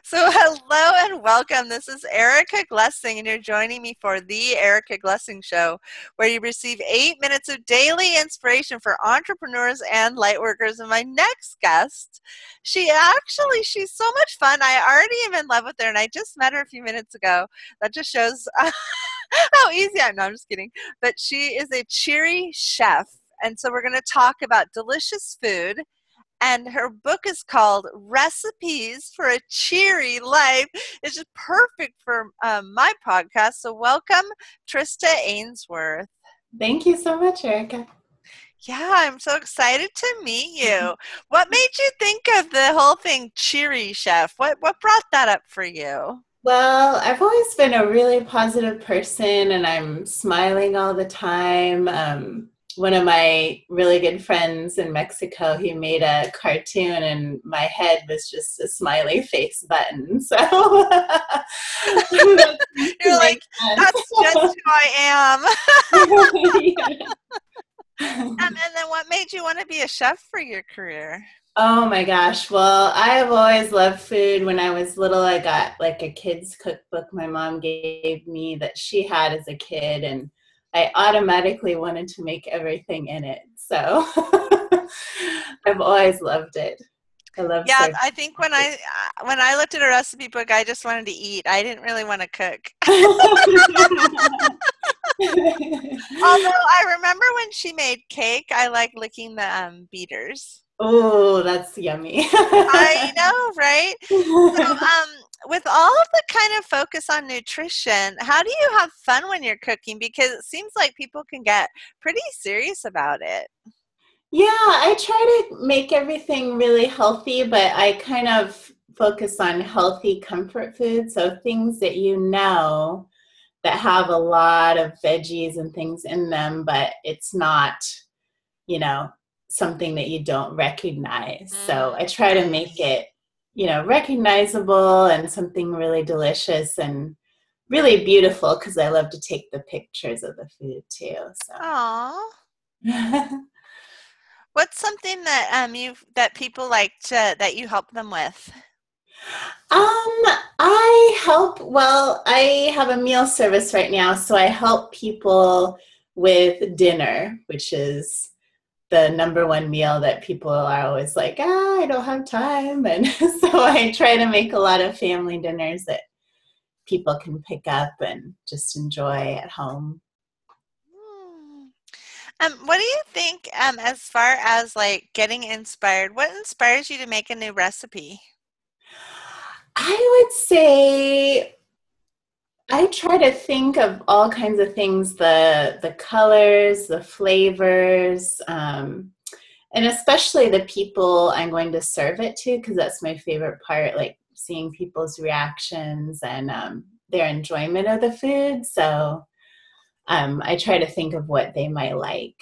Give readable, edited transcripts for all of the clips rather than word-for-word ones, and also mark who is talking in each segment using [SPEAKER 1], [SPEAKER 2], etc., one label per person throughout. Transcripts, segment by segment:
[SPEAKER 1] So, hello and welcome. This is Erica Glessing, and you're joining me for the Erica Glessing Show, where you receive 8 minutes of daily inspiration for entrepreneurs and lightworkers. And my next guest, she's so much fun. I already am in love with her, and I just met her a few minutes ago. That just shows how easy I am. No, I'm just kidding. But she is a cheery chef. And so, we're going to talk about delicious food, and her book is called Recipes for a Cheery Life. It's just perfect for my podcast. So welcome, Trista Ainsworth.
[SPEAKER 2] Thank you so much, Erica.
[SPEAKER 1] Yeah, I'm so excited to meet you. What made you think of the whole thing cheery chef? What brought that up for you?
[SPEAKER 2] Well, I've always been a really positive person and I'm smiling all the time. One of my really good friends in Mexico, he made a cartoon and my head was just a smiley face button. So
[SPEAKER 1] you're like, that's just who I am. And then what made you want to be a chef for your career?
[SPEAKER 2] Oh my gosh. Well, I have always loved food. When I was little, I got like a kid's cookbook my mom gave me that she had as a kid, and I automatically wanted to make everything in it. So I've always loved it. I love serving.
[SPEAKER 1] I think when I looked at a recipe book, I just wanted to eat. I didn't really want to cook. Although I remember when she made cake, I like licking the beaters.
[SPEAKER 2] Oh, that's yummy.
[SPEAKER 1] I know, right? So, with all of the kind of focus on nutrition, how do you have fun when you're cooking? Because it seems like people can get pretty serious about it.
[SPEAKER 2] Yeah, I try to make everything really healthy, but I kind of focus on healthy comfort food. So things that that have a lot of veggies and things in them, but it's not, something that you don't recognize. So I try to make it, recognizable and something really delicious and really beautiful, because I love to take the pictures of the food too. So.
[SPEAKER 1] Aww. What's something that people like that you help them with?
[SPEAKER 2] I have a meal service right now, so I help people with dinner, which is the number one meal that people are always like, I don't have time. And so I try to make a lot of family dinners that people can pick up and just enjoy at home.
[SPEAKER 1] What do you think, as far as like getting inspired? What inspires you to make a new recipe?
[SPEAKER 2] I would say I try to think of all kinds of things, the colors, the flavors, and especially the people I'm going to serve it to, because that's my favorite part, like seeing people's reactions and their enjoyment of the food. So I try to think of what they might like.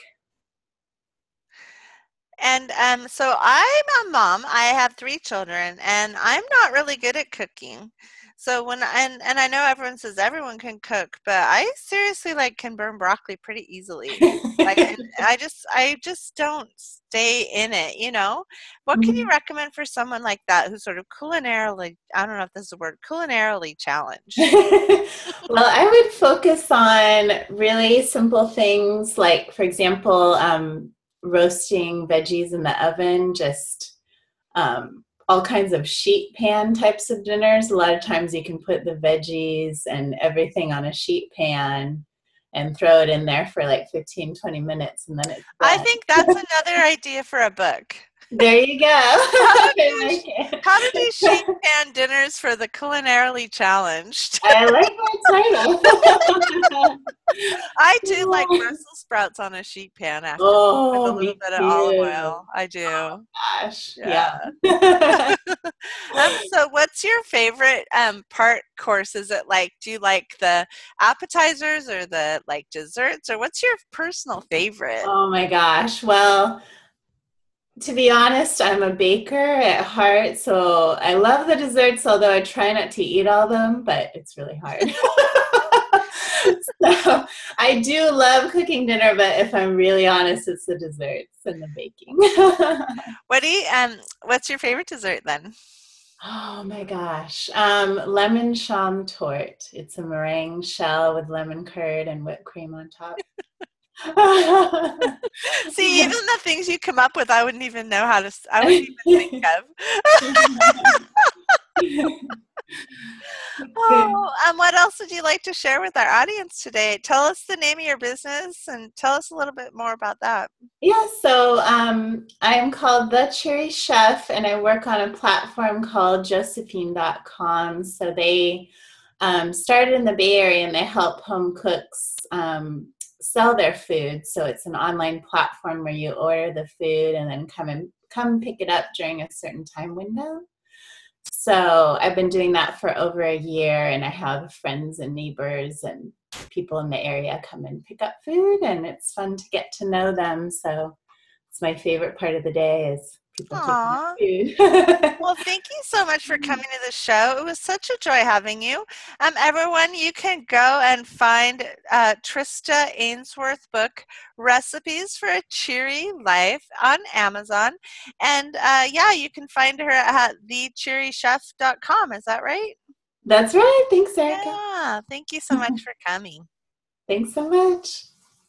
[SPEAKER 1] And so I'm a mom. I have 3 children, and I'm not really good at cooking. So and I know everyone says everyone can cook, but I seriously like can burn broccoli pretty easily. Like, and I just don't stay in it. What can you
[SPEAKER 2] Mhm.
[SPEAKER 1] recommend for someone like that who's sort of culinarily, I don't know if this is a word, culinarily challenged?
[SPEAKER 2] Well, I would focus on really simple things like, for example, roasting veggies in the oven, just all kinds of sheet pan types of dinners. A lot of times you can put the veggies and everything on a sheet pan and throw it in there for like 15, 20 minutes, and then it's
[SPEAKER 1] I
[SPEAKER 2] done.
[SPEAKER 1] think that's another idea for a book.
[SPEAKER 2] There you go.
[SPEAKER 1] How to
[SPEAKER 2] I
[SPEAKER 1] do
[SPEAKER 2] like it.
[SPEAKER 1] how to do sheet pan dinners for the culinarily challenged.
[SPEAKER 2] I like that title.
[SPEAKER 1] I do like Brussels sprouts on a sheet pan after with a
[SPEAKER 2] Oh,
[SPEAKER 1] little
[SPEAKER 2] me
[SPEAKER 1] bit of olive
[SPEAKER 2] too.
[SPEAKER 1] oil. I do.
[SPEAKER 2] Gosh,
[SPEAKER 1] Yeah.
[SPEAKER 2] yeah.
[SPEAKER 1] So what's your favorite part course? Is it like, do you like the appetizers or the like desserts, or what's your personal favorite?
[SPEAKER 2] Oh my gosh. Well, to be honest, I'm a baker at heart, so I love the desserts, although I try not to eat all of them, but it's really hard. So I do love cooking dinner, but if I'm really honest, it's the desserts and the baking.
[SPEAKER 1] What's your favorite dessert then?
[SPEAKER 2] Oh my gosh. Lemon sham tort. It's a meringue shell with lemon curd and whipped cream on top.
[SPEAKER 1] See, even the things you come up with, I wouldn't even know how to, I wouldn't even think of. Oh, what else would you like to share with our audience today? Tell us the name of your business and tell us a little bit more about that.
[SPEAKER 2] Yeah, so I'm called The Cheery Chef, and I work on a platform called Josephine.com. So they started in the Bay Area, and they help home cooks sell their food. So it's an online platform where you order the food and then come pick it up during a certain time window. So I've been doing that for over a year, and I have friends and neighbors and people in the area come and pick up food, and it's fun to get to know them. So it's my favorite part of the day is people picking up
[SPEAKER 1] Aw.
[SPEAKER 2] food.
[SPEAKER 1] Well, thank you so much for coming to the show. It was such a joy having you. Everyone, you can go and find Trista Ainsworth book, Recipes for a Cheery Life, on Amazon. And yeah, you can find her at thecheerychef.com. Is that right?
[SPEAKER 2] That's right. Thanks, Erica.
[SPEAKER 1] Yeah. Thank you so much for coming.
[SPEAKER 2] Thanks so much.